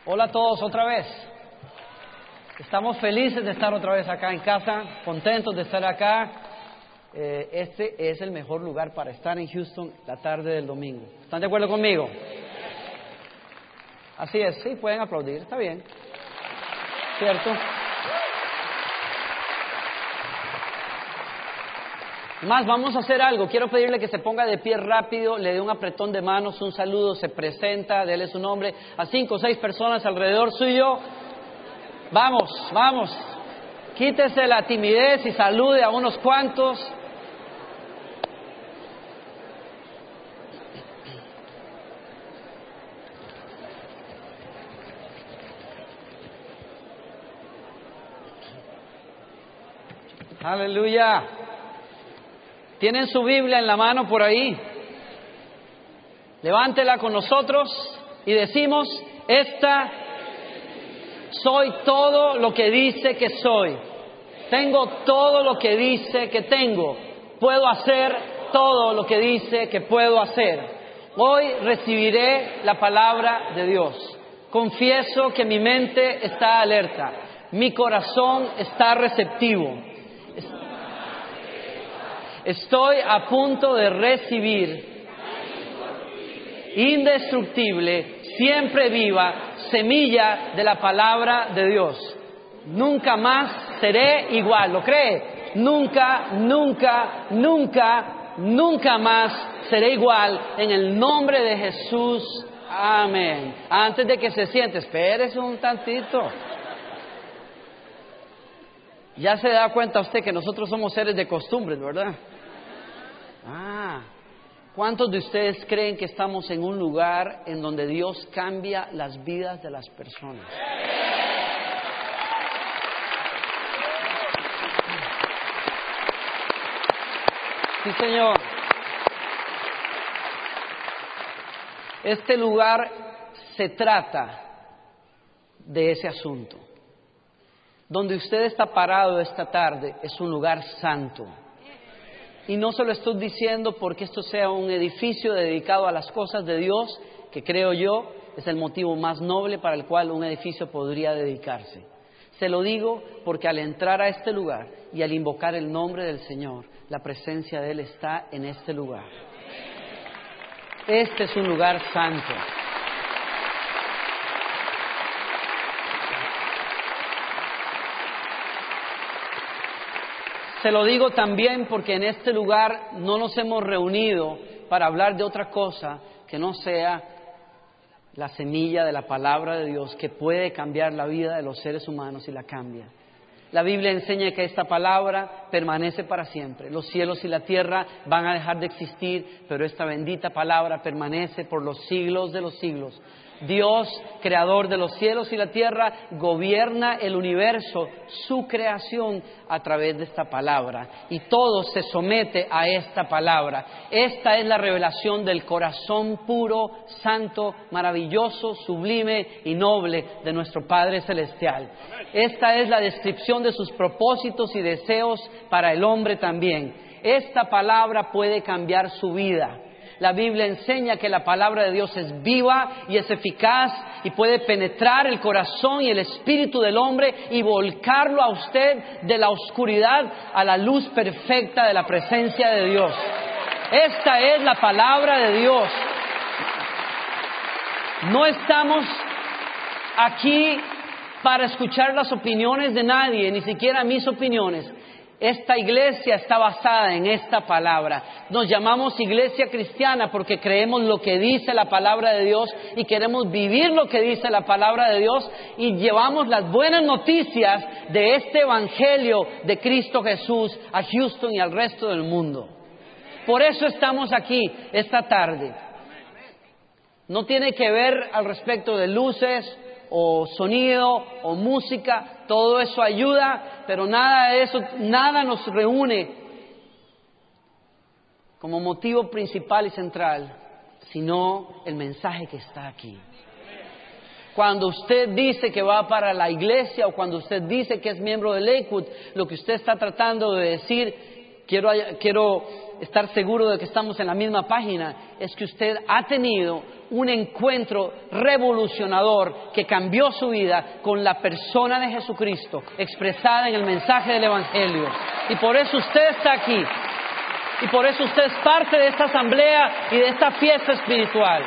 Hola a todos otra vez. Estamos felices de estar otra vez acá en casa, contentos de estar acá. Este es el mejor lugar para estar en Houston la tarde del domingo. ¿Están de acuerdo conmigo? Así es, sí, pueden aplaudir, está bien. ¿Cierto? Más, vamos a hacer algo. Quiero pedirle que se ponga de pie rápido, le dé un apretón de manos, un saludo, se presenta, dele su nombre a 5 o 6 personas alrededor suyo. Vamos, vamos. Quítese la timidez y salude a unos cuantos. Aleluya. ¿Tienen su Biblia en la mano por ahí? Levántela con nosotros y decimos: soy todo lo que dice que soy. Tengo todo lo que dice que tengo. Puedo hacer todo lo que dice que puedo hacer. Hoy recibiré la palabra de Dios. Confieso que mi mente está alerta. Mi corazón está receptivo. Estoy a punto de recibir indestructible, siempre viva, semilla de la palabra de Dios. Nunca más seré igual, ¿lo cree? Nunca, nunca, nunca, nunca más seré igual en el nombre de Jesús. Amén. Antes de que se siente, espérese un tantito. Ya se da cuenta usted que nosotros somos seres de costumbres, ¿verdad? ¿Cuántos de ustedes creen que estamos en un lugar en donde Dios cambia las vidas de las personas? Sí, Señor. Este lugar se trata de ese asunto. Donde usted está parado esta tarde es un lugar santo. Y no se lo estoy diciendo porque esto sea un edificio dedicado a las cosas de Dios, que creo yo es el motivo más noble para el cual un edificio podría dedicarse. Se lo digo porque al entrar a este lugar y al invocar el nombre del Señor, la presencia de Él está en este lugar. Este es un lugar santo. Se lo digo también porque en este lugar no nos hemos reunido para hablar de otra cosa que no sea la semilla de la palabra de Dios que puede cambiar la vida de los seres humanos y la cambia. La Biblia enseña que esta palabra permanece para siempre. Los cielos y la tierra van a dejar de existir, pero esta bendita palabra permanece por los siglos de los siglos. Dios, creador de los cielos y la tierra, gobierna el universo, su creación, a través de esta palabra. Y todo se somete a esta palabra. Esta es la revelación del corazón puro, santo, maravilloso, sublime y noble de nuestro Padre Celestial. Esta es la descripción de sus propósitos y deseos para el hombre también. Esta palabra puede cambiar su vida. La Biblia enseña que la palabra de Dios es viva y es eficaz y puede penetrar el corazón y el espíritu del hombre y volcarlo a usted de la oscuridad a la luz perfecta de la presencia de Dios. Esta es la palabra de Dios. No estamos aquí para escuchar las opiniones de nadie, ni siquiera mis opiniones. Esta iglesia está basada en esta palabra. Nos llamamos iglesia cristiana porque creemos lo que dice la palabra de Dios y queremos vivir lo que dice la palabra de Dios y llevamos las buenas noticias de este evangelio de Cristo Jesús a Houston y al resto del mundo. Por eso estamos aquí esta tarde. No tiene que ver al respecto de luces o sonido o música, todo eso ayuda, pero nada de eso, nada nos reúne como motivo principal y central, sino el mensaje que está aquí. Cuando usted dice que va para la iglesia o cuando used dice que es miembro de Lakewood, lo que usted está tratando de decir quiero estar seguro de que estamos en la misma página, es que usted ha tenido un encuentro revolucionador que cambió su vida con la persona de Jesucristo, expresada en el mensaje del Evangelio. Y por eso usted está aquí. Y por eso usted es parte de esta asamblea y de esta fiesta espiritual.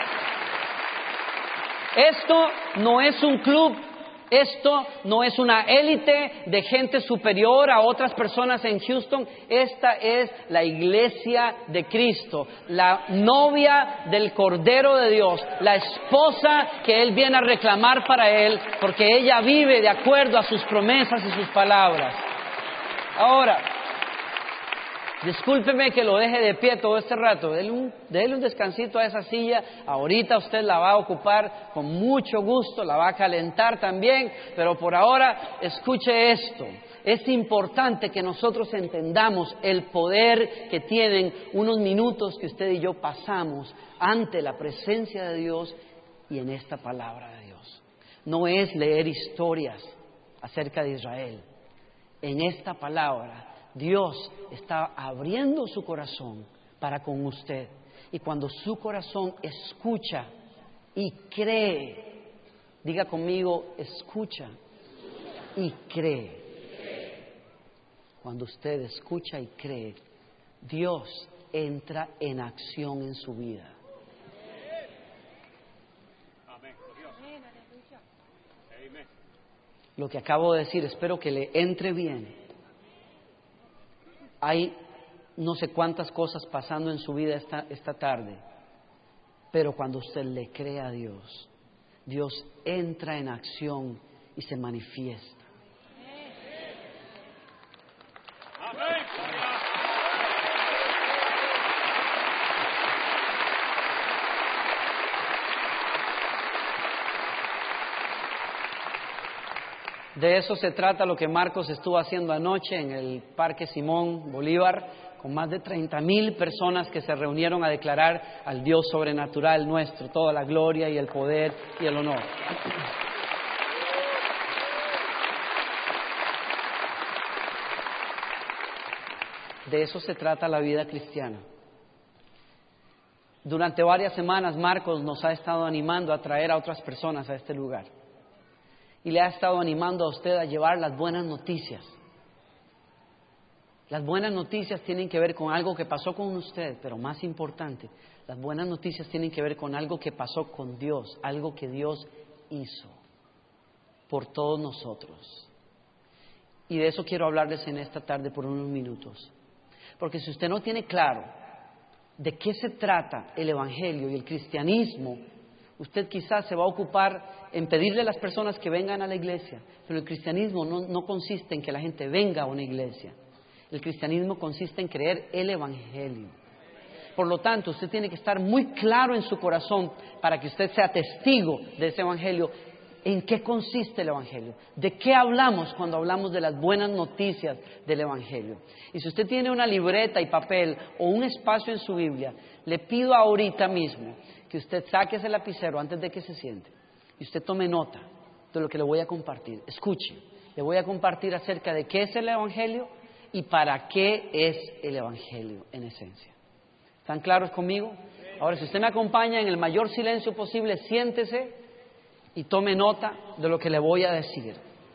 Esto no es un club, esto no es una élite de gente superior a otras personas en Houston. Esta es la iglesia de Cristo, la novia del Cordero de Dios, la esposa que Él viene a reclamar para Él, porque ella vive de acuerdo a sus promesas y sus palabras. Ahora, discúlpeme que lo deje de pie todo este rato. Dele un descansito a esa silla. Ahorita usted la va a ocupar con mucho gusto, la va a calentar también. Pero por ahora, escuche esto. Es importante que nosotros entendamos el poder que tienen unos minutos que usted y yo pasamos ante la presencia de Dios y en esta palabra de Dios. No es leer historias acerca de Israel. En esta palabra Dios está abriendo su corazón para con usted. Y cuando su corazón escucha y cree, diga conmigo, escucha y cree. Cuando usted escucha y cree, Dios entra en acción en su vida. Lo que acabo de decir, espero que le entre bien. Hay no sé cuántas cosas pasando en su vida esta tarde, pero cuando usted le cree a Dios, Dios entra en acción y se manifiesta. De eso se trata lo que Marcos estuvo haciendo anoche en el Parque Simón Bolívar, con más de 30,000 personas que se reunieron a declarar al Dios sobrenatural nuestro, toda la gloria y el poder y el honor. De eso se trata la vida cristiana. Durante varias semanas Marcos nos ha estado animando a traer a otras personas a este lugar. Y le ha estado animando a usted a llevar las buenas noticias. Las buenas noticias tienen que ver con algo que pasó con usted, pero más importante, las buenas noticias tienen que ver con algo que pasó con Dios, algo que Dios hizo por todos nosotros. Y de eso quiero hablarles en esta tarde por unos minutos. Porque si usted no tiene claro de qué se trata el Evangelio y el cristianismo, usted quizás se va a ocupar en pedirle a las personas que vengan a la iglesia, pero el cristianismo no consiste en que la gente venga a una iglesia. El cristianismo consiste en creer el Evangelio. Por lo tanto, usted tiene que estar muy claro en su corazón para que usted sea testigo de ese Evangelio. ¿En qué consiste el Evangelio? ¿De qué hablamos cuando hablamos de las buenas noticias del Evangelio? Y si usted tiene una libreta y papel o un espacio en su Biblia, le pido ahorita mismo que usted saque ese lapicero antes de que se siente y usted tome nota de lo que le voy a compartir. Escuche, le voy a compartir acerca de qué es el Evangelio y para qué es el Evangelio en esencia. ¿Están claros conmigo? Ahora, si usted me acompaña en el mayor silencio posible, siéntese y tome nota de lo que le voy a decir.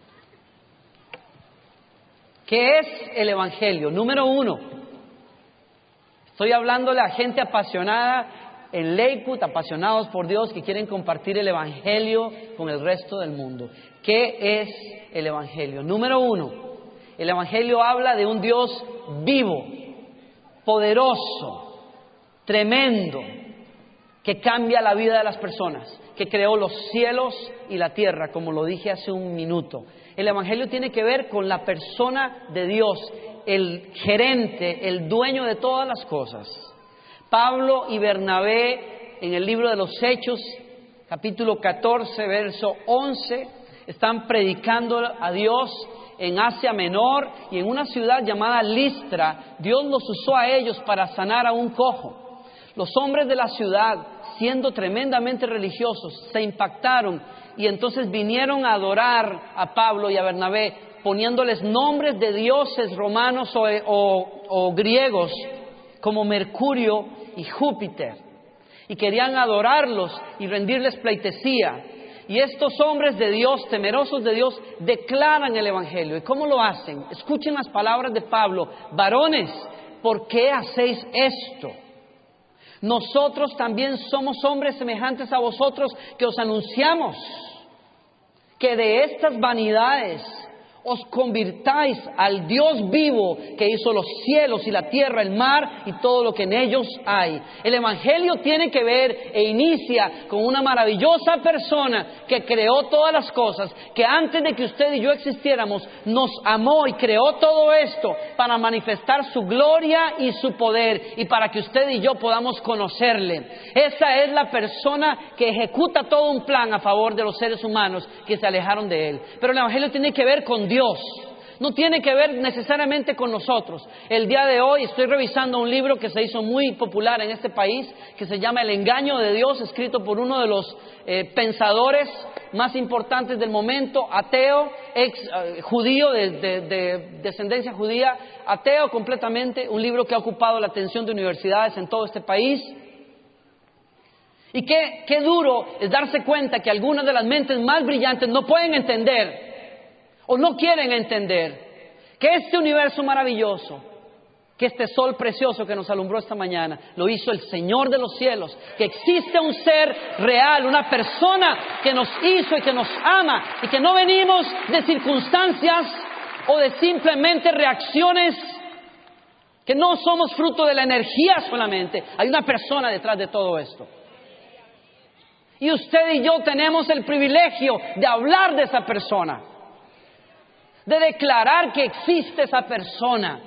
¿Qué es el Evangelio? Número 1, estoy hablándole a gente apasionada en Lakewood, apasionados por Dios, que quieren compartir el Evangelio con el resto del mundo. ¿Qué es el Evangelio? Número 1, el Evangelio habla de un Dios vivo, poderoso, tremendo, que cambia la vida de las personas, que creó los cielos y la tierra, como lo dije hace un minuto. El Evangelio tiene que ver con la persona de Dios, el gerente, el dueño de todas las cosas. Pablo y Bernabé, en el libro de los Hechos, capítulo 14, verso 11, están predicando a Dios en Asia Menor y en una ciudad llamada Listra. Dios los usó a ellos para sanar a un cojo. Los hombres de la ciudad, siendo tremendamente religiosos, se impactaron y entonces vinieron a adorar a Pablo y a Bernabé poniéndoles nombres de dioses romanos o griegos como Mercurio y Júpiter. Y querían adorarlos y rendirles pleitesía. Y estos hombres de Dios, temerosos de Dios, declaran el Evangelio. ¿Y cómo lo hacen? Escuchen las palabras de Pablo. Varones, ¿por qué hacéis esto? Nosotros también somos hombres semejantes a vosotros que os anunciamos que de estas vanidades os convirtáis al Dios vivo que hizo los cielos y la tierra, el mar y todo lo que en ellos hay. El Evangelio tiene que ver e inicia con una maravillosa persona que creó todas las cosas, que antes de que usted y yo existiéramos nos amó y creó todo esto para manifestar su gloria y su poder y para que usted y yo podamos conocerle. Esa es la persona que ejecuta todo un plan a favor de los seres humanos que se alejaron de él. Pero el Evangelio tiene que ver con Dios, no tiene que ver necesariamente con nosotros. El día de hoy estoy revisando un libro que se hizo muy popular en este país, que se llama El engaño de Dios, escrito por uno de los pensadores más importantes del momento, ateo, judío, de descendencia judía, ateo completamente, un libro que ha ocupado la atención de universidades en todo este país. Y qué duro es darse cuenta que algunas de las mentes más brillantes no pueden entender o no quieren entender que este universo maravilloso, que este sol precioso que nos alumbró esta mañana, lo hizo el Señor de los cielos, que existe un ser real, una persona que nos hizo y que nos ama y que no venimos de circunstancias o de simplemente reacciones, que no somos fruto de la energía solamente. Hay una persona detrás de todo esto. Y usted y yo tenemos el privilegio de hablar de esa persona, de declarar que existe esa persona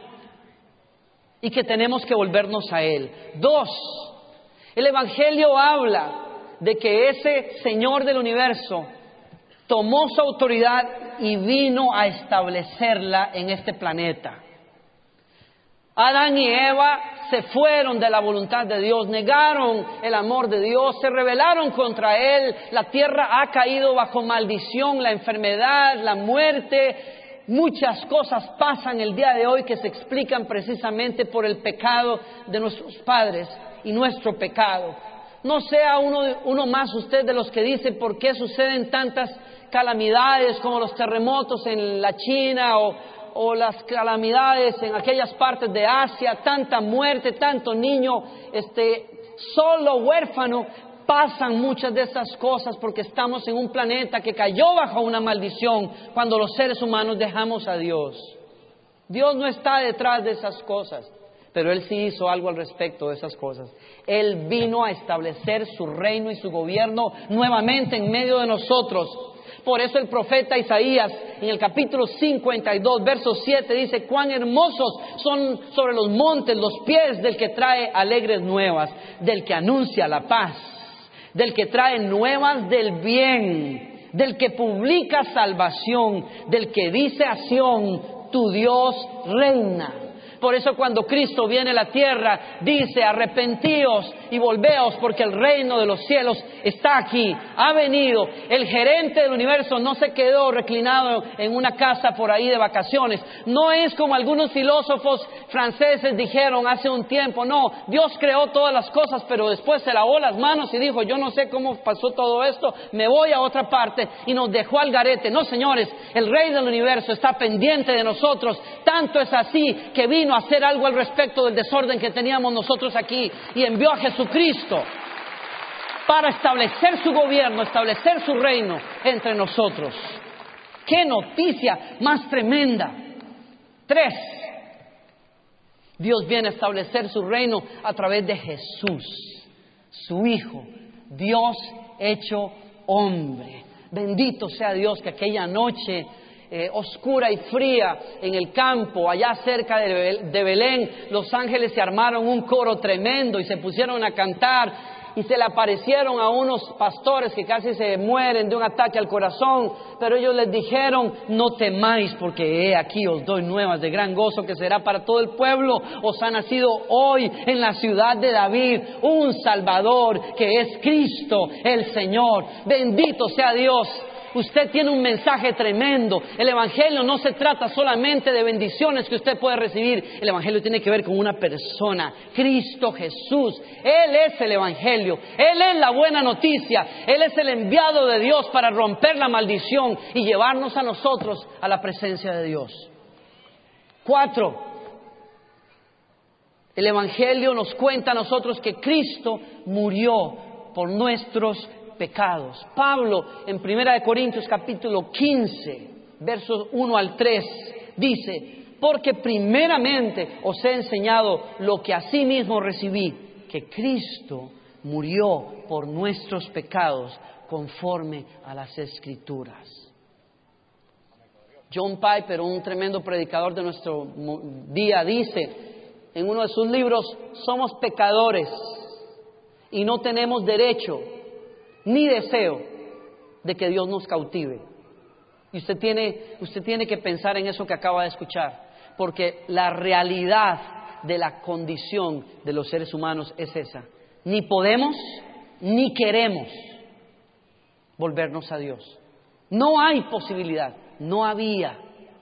y que tenemos que volvernos a Él. 2, el Evangelio habla de que ese Señor del universo tomó su autoridad y vino a establecerla en este planeta. Adán y Eva se fueron de la voluntad de Dios, negaron el amor de Dios, se rebelaron contra Él, la tierra ha caído bajo maldición, la enfermedad, la muerte. Muchas cosas pasan el día de hoy que se explican precisamente por el pecado de nuestros padres y nuestro pecado. No sea uno más usted de los que dice por qué suceden tantas calamidades como los terremotos en la China o las calamidades en aquellas partes de Asia, tanta muerte, tanto niño solo, huérfano. Pasan muchas de esas cosas porque estamos en un planeta que cayó bajo una maldición cuando los seres humanos dejamos a Dios. Dios no está detrás de esas cosas, pero Él sí hizo algo al respecto de esas cosas. Él vino a establecer su reino y su gobierno nuevamente en medio de nosotros. Por eso el profeta Isaías en el capítulo 52, verso 7 dice: cuán hermosos son sobre los montes los pies del que trae alegres nuevas, del que anuncia la paz, del que trae nuevas del bien, del que publica salvación, del que dice a Sión: tu Dios reina. Por eso cuando Cristo viene a la tierra, dice: arrepentíos y volveos, porque el reino de los cielos está aquí, ha venido. El gerente del universo no se quedó reclinado en una casa por ahí de vacaciones. No es como algunos filósofos franceses dijeron hace un tiempo. No, Dios creó todas las cosas, pero después se lavó las manos y dijo: yo no sé cómo pasó todo esto, me voy a otra parte, y nos dejó al garete. No, señores, el Rey del universo está pendiente de nosotros. Tanto es así que vino a hacer algo al respecto del desorden que teníamos nosotros aquí, y envió a Jesucristo para establecer su gobierno, establecer su reino entre nosotros. ¡Qué noticia más tremenda! 3, Dios viene a establecer su reino a través de Jesús, su Hijo, Dios hecho hombre. Bendito sea Dios que aquella noche oscura y fría en el campo, allá cerca de Belén, los ángeles se armaron un coro tremendo y se pusieron a cantar, y se le aparecieron a unos pastores que casi se mueren de un ataque al corazón, pero ellos les dijeron: no temáis, porque he aquí os doy nuevas de gran gozo que será para todo el pueblo. Os ha nacido hoy en la ciudad de David un Salvador, que es Cristo el Señor. Bendito sea Dios. Usted tiene un mensaje tremendo. El Evangelio no se trata solamente de bendiciones que usted puede recibir. El Evangelio tiene que ver con una persona, Cristo Jesús. Él es el Evangelio. Él es la buena noticia. Él es el enviado de Dios para romper la maldición y llevarnos a nosotros a la presencia de Dios. 4. El Evangelio nos cuenta a nosotros que Cristo murió por nuestros pecados. Pablo en 1 Corintios capítulo 15, versos 1 al 3, dice: porque primeramente os he enseñado lo que asimismo recibí, que Cristo murió por nuestros pecados conforme a las Escrituras. John Piper, un tremendo predicador de nuestro día, dice en uno de sus libros: somos pecadores y no tenemos derecho ni deseo de que Dios nos cautive. Y usted tiene que pensar en eso que acaba de escuchar, porque la realidad de la condición de los seres humanos es esa: ni podemos ni queremos volvernos a Dios. No hay posibilidad, no había.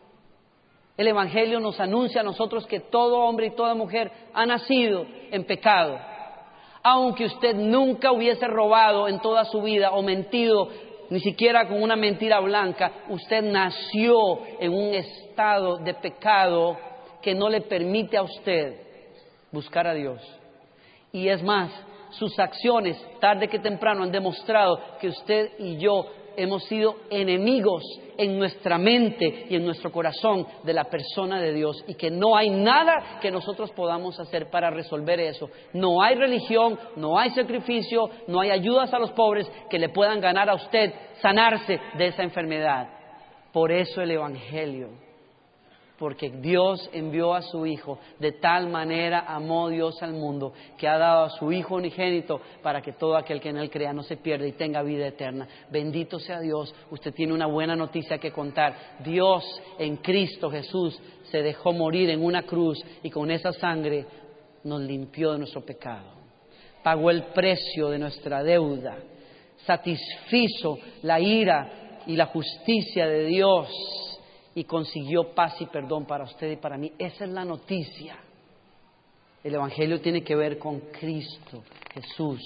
El Evangelio nos anuncia a nosotros que todo hombre y toda mujer ha nacido en pecado. Aunque usted nunca hubiese robado en toda su vida o mentido, ni siquiera con una mentira blanca, usted nació en un estado de pecado que no le permite a usted buscar a Dios. Y es más, sus acciones, tarde que temprano, han demostrado que usted y yo hemos sido enemigos en nuestra mente y en nuestro corazón de la persona de Dios, y que no hay nada que nosotros podamos hacer para resolver eso. No hay religión, no hay sacrificio, no hay ayudas a los pobres que le puedan ganar a usted sanarse de esa enfermedad. Por eso el Evangelio, porque Dios envió a su Hijo, de tal manera amó Dios al mundo, que ha dado a su Hijo unigénito, para que todo aquel que en Él crea no se pierda y tenga vida eterna. Bendito sea Dios. Usted tiene una buena noticia que contar. Dios en Cristo Jesús se dejó morir en una cruz, y con esa sangre nos limpió de nuestro pecado. Pagó el precio de nuestra deuda, satisfizo la ira y la justicia de Dios, y consiguió paz y perdón para usted y para mí. Esa es la noticia. El Evangelio tiene que ver con Cristo Jesús.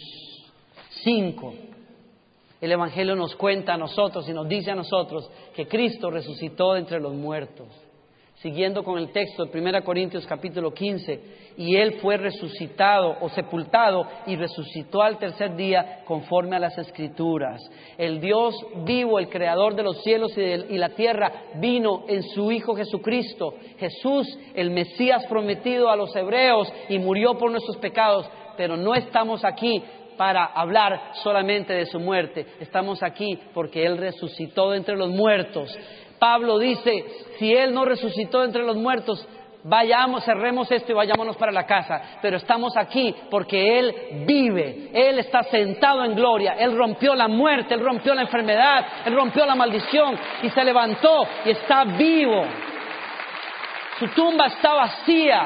5. El Evangelio nos cuenta a nosotros y nos dice a nosotros que Cristo resucitó de entre los muertos. Siguiendo con el texto de 1 Corintios capítulo 15, y Él fue resucitado o sepultado y resucitó al tercer día conforme a las Escrituras. El Dios vivo, el Creador de los cielos y la tierra, vino en su Hijo Jesucristo. Jesús, el Mesías prometido a los hebreos, y murió por nuestros pecados. Pero no estamos aquí para hablar solamente de su muerte. Estamos aquí porque Él resucitó de entre los muertos. Pablo dice: si Él no resucitó de entre los muertos, vayamos, cerremos esto y vayámonos para la casa. Pero estamos aquí porque Él vive. Él está sentado en gloria. Él rompió la muerte, Él rompió la enfermedad, Él rompió la maldición y se levantó y está vivo. Su tumba está vacía.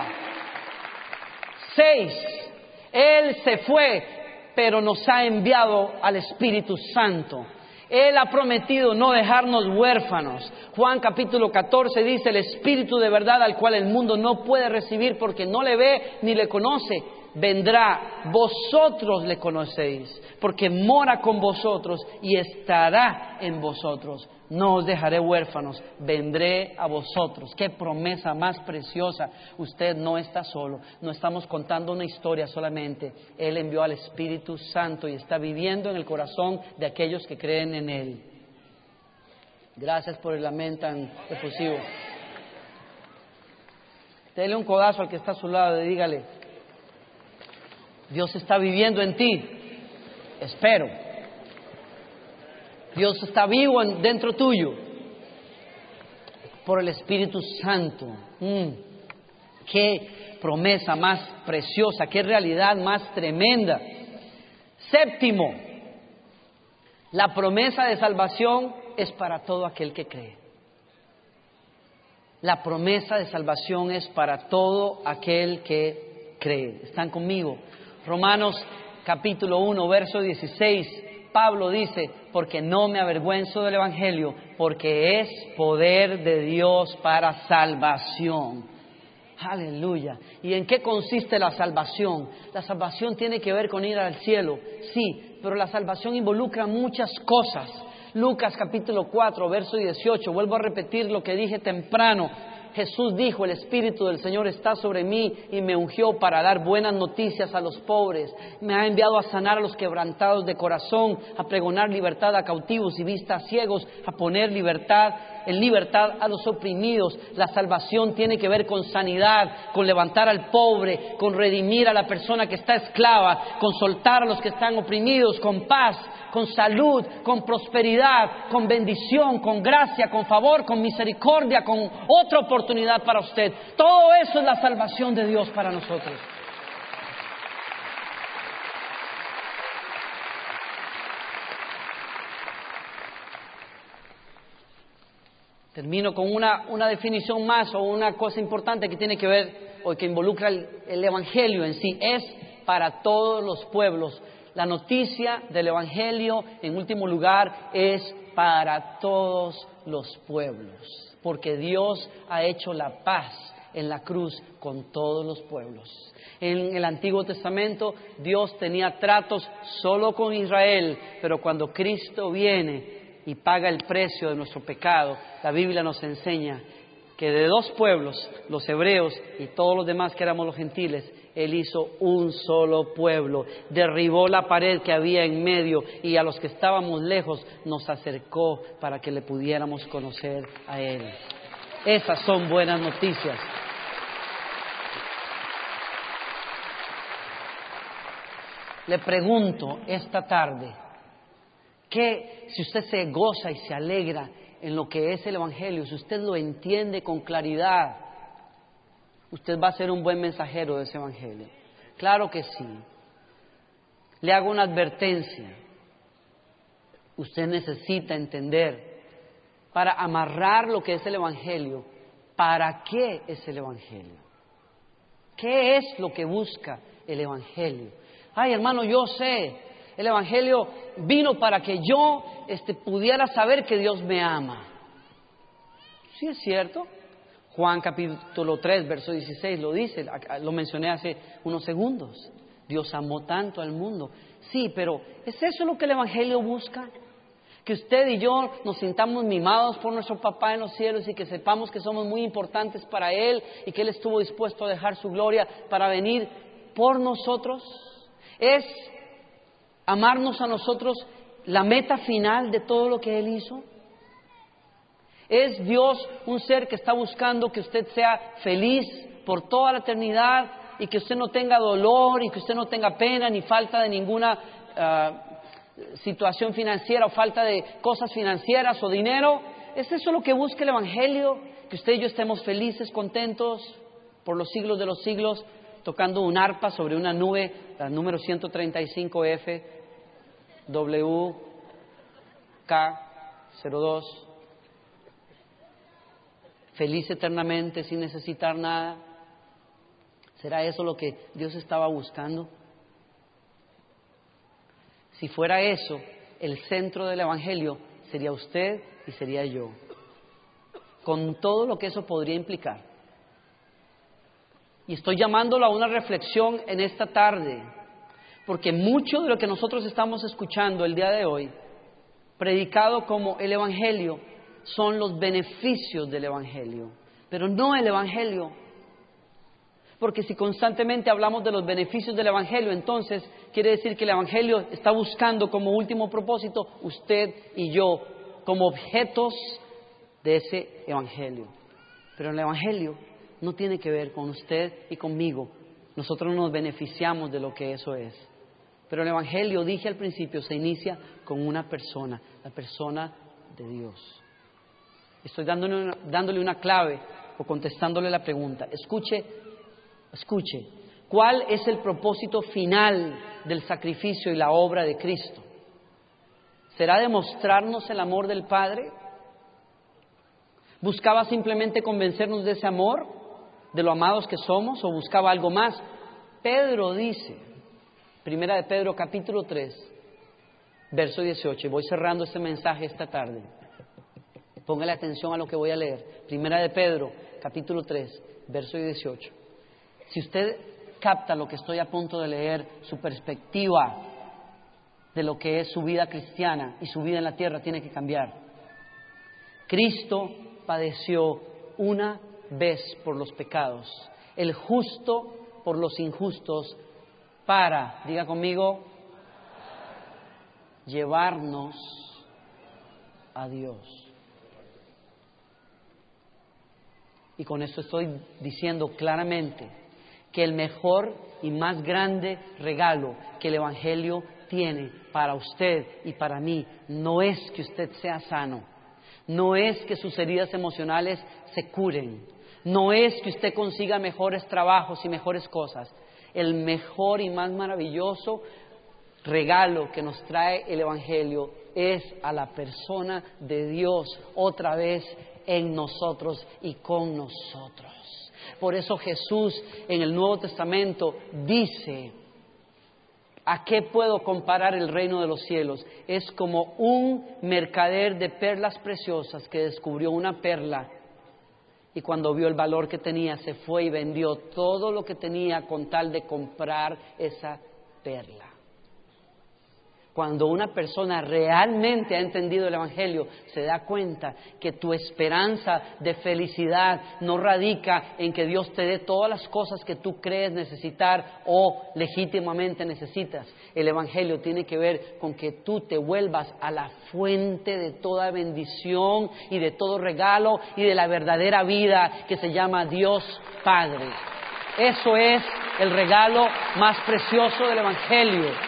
6. Él se fue, pero nos ha enviado al Espíritu Santo. Él ha prometido no dejarnos huérfanos. Juan capítulo 14 dice: el Espíritu de verdad, al cual el mundo no puede recibir porque no le ve ni le conoce, vendrá. Vosotros le conocéis, porque mora con vosotros y estará en vosotros. No os dejaré huérfanos, vendré a vosotros. Qué promesa más preciosa. Usted no está solo, no estamos contando una historia solamente. Él envió al Espíritu Santo y está viviendo en el corazón de aquellos que creen en Él. Gracias por el amén tan efusivo. Dele un codazo al que está a su lado y dígale: Dios está viviendo en ti. Espero. Dios está vivo dentro tuyo por el Espíritu Santo. Qué promesa más preciosa, qué realidad más tremenda. 7, la promesa de salvación es para todo aquel que cree. La promesa de salvación es para todo aquel que cree. ¿Están conmigo? Romanos capítulo 1, verso 16. Pablo dice, porque no me avergüenzo del Evangelio, porque es poder de Dios para salvación. Aleluya. ¿Y en qué consiste la salvación? La salvación tiene que ver con ir al cielo, sí, pero la salvación involucra muchas cosas. Lucas capítulo 4, verso 18, vuelvo a repetir lo que dije temprano. Jesús dijo, el Espíritu del Señor está sobre mí y me ungió para dar buenas noticias a los pobres. Me ha enviado a sanar a los quebrantados de corazón, a pregonar libertad a cautivos y vista a ciegos, a poner en libertad a los oprimidos. La salvación tiene que ver con sanidad, con levantar al pobre, con redimir a la persona que está esclava, con soltar a los que están oprimidos, con paz, con salud, con prosperidad, con bendición, con gracia, con favor, con misericordia, con otra oportunidad para usted. Todo eso es la salvación de Dios para nosotros. Termino con una definición más o una cosa importante que tiene que ver o que involucra el Evangelio en sí. Es para todos los pueblos. La noticia del Evangelio, en último lugar, es para todos los pueblos, porque Dios ha hecho la paz en la cruz con todos los pueblos. En el Antiguo Testamento, Dios tenía tratos solo con Israel, pero cuando Cristo viene y paga el precio de nuestro pecado, la Biblia nos enseña que de dos pueblos, los hebreos y todos los demás que éramos los gentiles, Él hizo un solo pueblo, derribó la pared que había en medio y a los que estábamos lejos nos acercó para que le pudiéramos conocer a Él. Esas son buenas noticias. Le pregunto esta tarde, que si usted se goza y se alegra en lo que es el Evangelio, si usted lo entiende con claridad, usted va a ser un buen mensajero de ese Evangelio. Claro que sí. Le hago una advertencia. Usted necesita entender, para amarrar lo que es el Evangelio, ¿para qué es el Evangelio? ¿Qué es lo que busca el Evangelio? Ay, hermano, yo sé, el Evangelio vino para que yo pudiera saber que Dios me ama. Sí, es cierto. Juan capítulo 3, verso 16 lo dice, lo mencioné hace unos segundos. Dios amó tanto al mundo. Sí, pero ¿es eso lo que el Evangelio busca? Que usted y yo nos sintamos mimados por nuestro papá en los cielos y que sepamos que somos muy importantes para Él y que Él estuvo dispuesto a dejar su gloria para venir por nosotros. ¿Es amarnos a nosotros la meta final de todo lo que Él hizo? ¿Es Dios un ser que está buscando que usted sea feliz por toda la eternidad y que usted no tenga dolor y que usted no tenga pena ni falta de ninguna situación financiera o falta de cosas financieras o dinero? ¿Es eso lo que busca el Evangelio? Que usted y yo estemos felices, contentos por los siglos de los siglos, tocando un arpa sobre una nube, la número 135F WK02, feliz eternamente sin necesitar nada. ¿Será eso lo que Dios estaba buscando? Si fuera eso, el centro del Evangelio sería usted y sería yo, con todo lo que eso podría implicar. Y estoy llamándolo a una reflexión en esta tarde, porque mucho de lo que nosotros estamos escuchando el día de hoy, predicado como el Evangelio, son los beneficios del Evangelio, pero no el Evangelio. Porque si constantemente hablamos de los beneficios del Evangelio, entonces quiere decir que el Evangelio está buscando como último propósito usted y yo, como objetos de ese Evangelio. Pero el Evangelio no tiene que ver con usted y conmigo. Nosotros nos beneficiamos de lo que eso es. Pero el Evangelio, dije al principio, se inicia con una persona, la persona de Dios. Estoy dándole una clave o contestándole la pregunta. Escuche, ¿cuál es el propósito final del sacrificio y la obra de Cristo? ¿Será demostrarnos el amor del Padre? ¿Buscaba simplemente convencernos de ese amor, de lo amados que somos, o buscaba algo más? Pedro dice, Primera de Pedro capítulo 3, verso 18. Y voy cerrando este mensaje esta tarde. Póngale atención a lo que voy a leer. Primera de Pedro, capítulo 3, verso 18. Si usted capta lo que estoy a punto de leer, su perspectiva de lo que es su vida cristiana y su vida en la tierra tiene que cambiar. Cristo padeció una vez por los pecados, el justo por los injustos, para, diga conmigo, llevarnos a Dios. Y con esto estoy diciendo claramente que el mejor y más grande regalo que el Evangelio tiene para usted y para mí no es que usted sea sano, no es que sus heridas emocionales se curen, no es que usted consiga mejores trabajos y mejores cosas. El mejor y más maravilloso regalo que nos trae el Evangelio es a la persona de Dios otra vez en nosotros y con nosotros. Por eso Jesús en el Nuevo Testamento dice: ¿a qué puedo comparar el reino de los cielos? Es como un mercader de perlas preciosas que descubrió una perla y cuando vio el valor que tenía se fue y vendió todo lo que tenía con tal de comprar esa perla. Cuando una persona realmente ha entendido el Evangelio, se da cuenta que tu esperanza de felicidad no radica en que Dios te dé todas las cosas que tú crees necesitar o legítimamente necesitas. El Evangelio tiene que ver con que tú te vuelvas a la fuente de toda bendición y de todo regalo y de la verdadera vida que se llama Dios Padre. Eso es el regalo más precioso del Evangelio.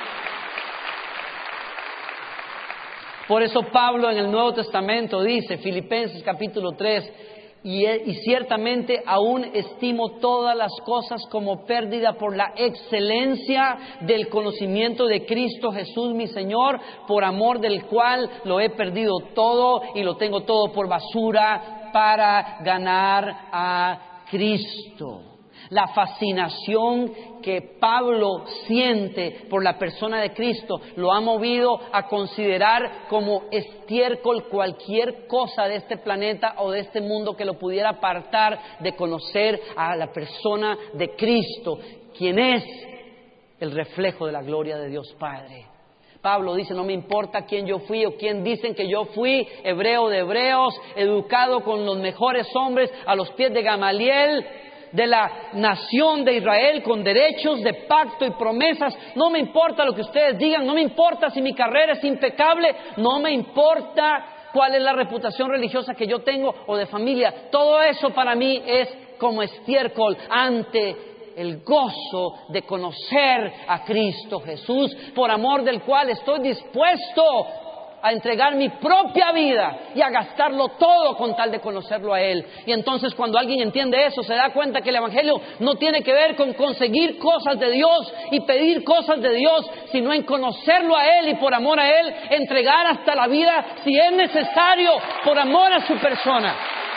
Por eso Pablo en el Nuevo Testamento dice, Filipenses capítulo 3, y ciertamente aún estimo todas las cosas como pérdida por la excelencia del conocimiento de Cristo Jesús mi Señor, por amor del cual lo he perdido todo y lo tengo todo por basura para ganar a Cristo. La fascinación que Pablo siente por la persona de Cristo lo ha movido a considerar como estiércol cualquier cosa de este planeta o de este mundo que lo pudiera apartar de conocer a la persona de Cristo, quien es el reflejo de la gloria de Dios Padre. Pablo dice, no me importa quién yo fui o quién dicen que yo fui, hebreo de hebreos, educado con los mejores hombres a los pies de Gamaliel, de la nación de Israel, con derechos de pacto y promesas. No me importa lo que ustedes digan, no me importa si mi carrera es impecable, no me importa cuál es la reputación religiosa que yo tengo o de familia. Todo eso para mí es como estiércol ante el gozo de conocer a Cristo Jesús, por amor del cual estoy dispuesto a entregar mi propia vida y a gastarlo todo con tal de conocerlo a Él. Y entonces cuando alguien entiende eso, se da cuenta que el Evangelio no tiene que ver con conseguir cosas de Dios y pedir cosas de Dios, sino en conocerlo a Él y por amor a Él, entregar hasta la vida si es necesario, por amor a su persona.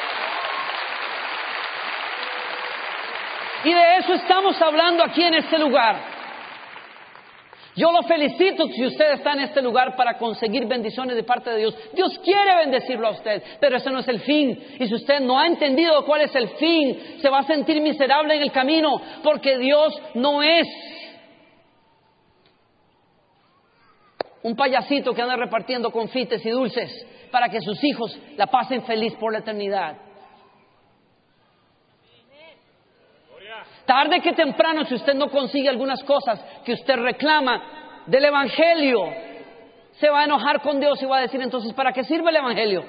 Y de eso estamos hablando aquí en este lugar. Yo lo felicito si usted está en este lugar para conseguir bendiciones de parte de Dios. Dios quiere bendecirlo a usted, pero ese no es el fin. Y si usted no ha entendido cuál es el fin, se va a sentir miserable en el camino, porque Dios no es un payasito que anda repartiendo confites y dulces para que sus hijos la pasen feliz por la eternidad. Tarde que temprano, si usted no consigue algunas cosas que usted reclama del Evangelio, se va a enojar con Dios y va a decir, entonces, ¿para qué sirve el Evangelio?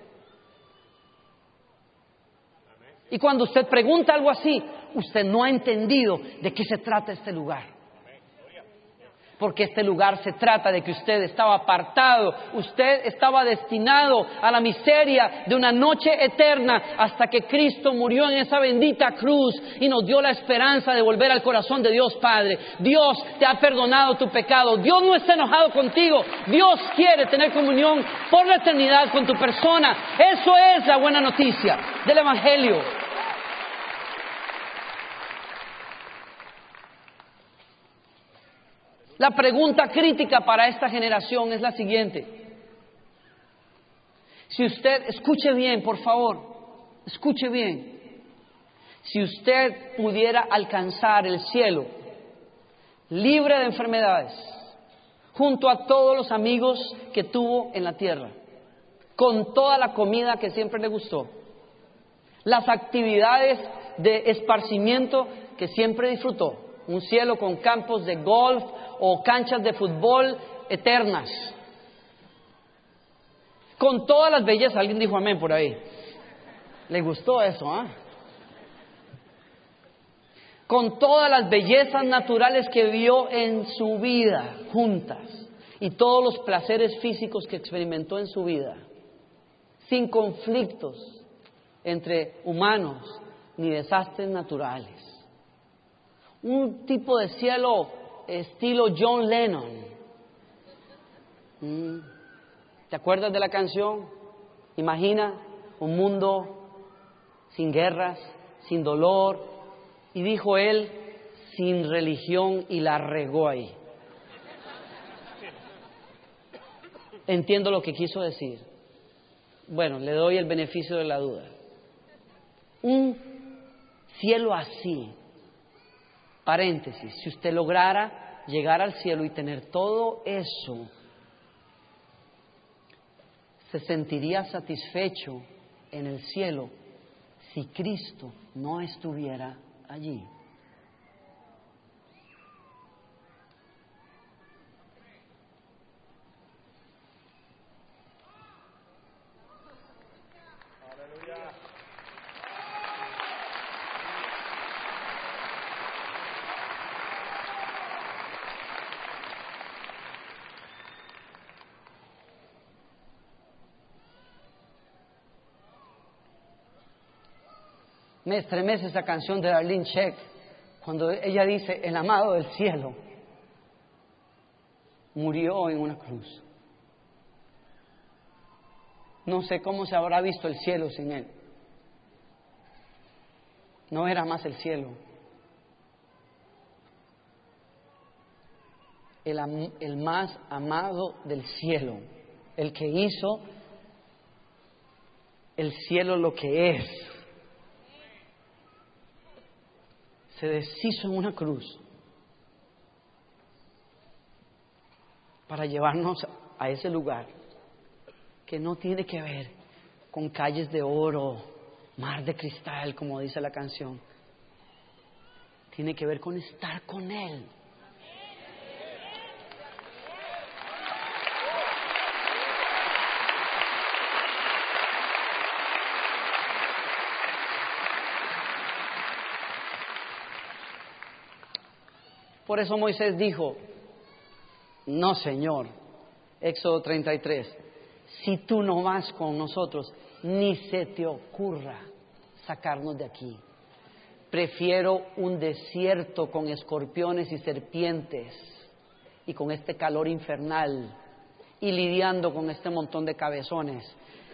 Y cuando usted pregunta algo así, usted no ha entendido de qué se trata este lugar. Porque este lugar se trata de que usted estaba apartado, usted estaba destinado a la miseria de una noche eterna hasta que Cristo murió en esa bendita cruz y nos dio la esperanza de volver al corazón de Dios Padre. Dios te ha perdonado tu pecado, Dios no está enojado contigo, Dios quiere tener comunión por la eternidad con tu persona. Eso es la buena noticia del Evangelio. La pregunta crítica para esta generación es la siguiente. Si usted, escuche bien, por favor, escuche bien. Si usted pudiera alcanzar el cielo libre de enfermedades, junto a todos los amigos que tuvo en la tierra, con toda la comida que siempre le gustó, las actividades de esparcimiento que siempre disfrutó, un cielo con campos de golf o canchas de fútbol eternas, con todas las bellezas. Alguien dijo amén por ahí. ¿Le gustó eso, con todas las bellezas naturales que vio en su vida juntas y todos los placeres físicos que experimentó en su vida, sin conflictos entre humanos ni desastres naturales? Un tipo de cielo estilo John Lennon. ¿Te acuerdas de la canción? Imagina un mundo sin guerras, sin dolor. Y dijo él, sin religión, y la regó ahí. Entiendo lo que quiso decir. Bueno, le doy el beneficio de la duda. Un cielo así, paréntesis, si usted lograra llegar al cielo y tener todo eso, se sentiría satisfecho en el cielo si Cristo no estuviera allí. Me estremece esa canción de Darlene Zschech cuando ella dice, el amado del cielo murió en una cruz. No sé cómo se habrá visto el cielo sin él. No era más el cielo. El más amado del cielo, el que hizo el cielo lo que es, se deshizo en una cruz para llevarnos a ese lugar que no tiene que ver con calles de oro, mar de cristal, como dice la canción. Tiene que ver con estar con Él. Por eso Moisés dijo, no, Señor, Éxodo 33, si tú no vas con nosotros, ni se te ocurra sacarnos de aquí. Prefiero un desierto con escorpiones y serpientes y con este calor infernal y lidiando con este montón de cabezones.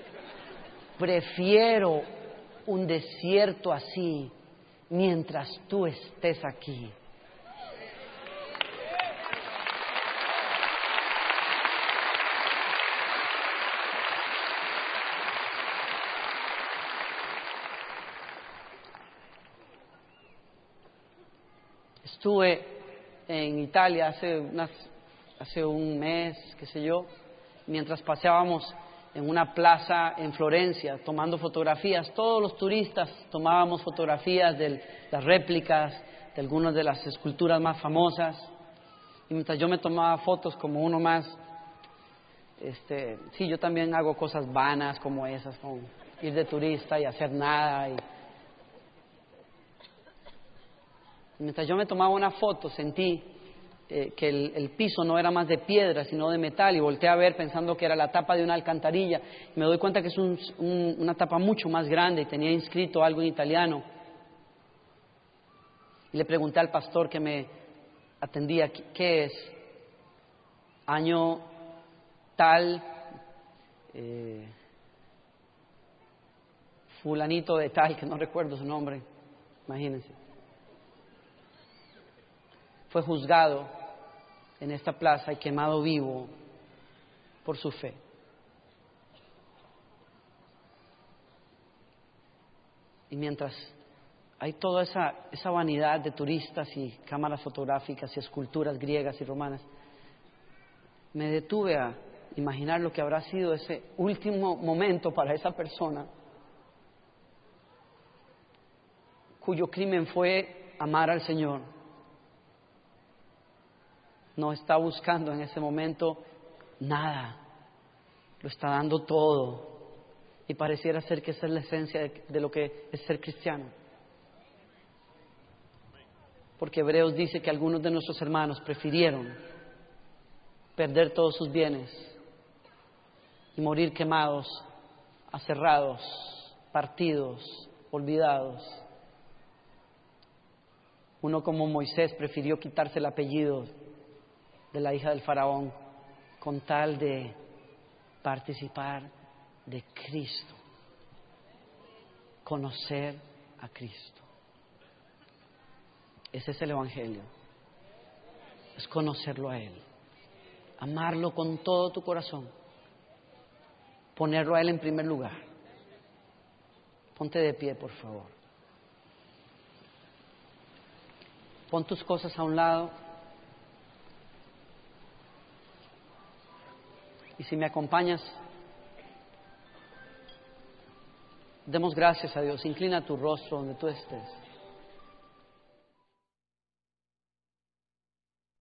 Prefiero un desierto así mientras tú estés aquí. Estuve en Italia hace un mes, qué sé yo, mientras paseábamos en una plaza en Florencia tomando fotografías. Todos los turistas tomábamos fotografías de las réplicas de algunas de las esculturas más famosas. Y mientras yo me tomaba fotos como uno más, sí, yo también hago cosas vanas como esas, como ir de turista y hacer nada. Mientras yo me tomaba una foto, sentí que el piso no era más de piedra, sino de metal, y volteé a ver pensando que era la tapa de una alcantarilla. Me doy cuenta que es una tapa mucho más grande y tenía inscrito algo en italiano. Y le pregunté al pastor que me atendía, ¿qué es? Año tal, fulanito de tal, que no recuerdo su nombre, imagínense. Fue juzgado en esta plaza y quemado vivo por su fe. Y mientras hay toda esa vanidad de turistas y cámaras fotográficas y esculturas griegas y romanas, me detuve a imaginar lo que habrá sido ese último momento para esa persona cuyo crimen fue amar al Señor. No está buscando en ese momento nada, lo está dando todo. Y pareciera ser que esa es la esencia de lo que es ser cristiano. Porque Hebreos dice que algunos de nuestros hermanos prefirieron perder todos sus bienes y morir quemados, aserrados, partidos, olvidados. Uno como Moisés prefirió quitarse el apellido de la hija del faraón con tal de participar de Cristo, conocer a Cristo. Ese es el Evangelio, es conocerlo a Él, amarlo con todo tu corazón, ponerlo a Él en primer lugar. Ponte de pie, por favor. Pon tus cosas a un lado. Y si me acompañas, demos gracias a Dios. Inclina tu rostro donde tú estés.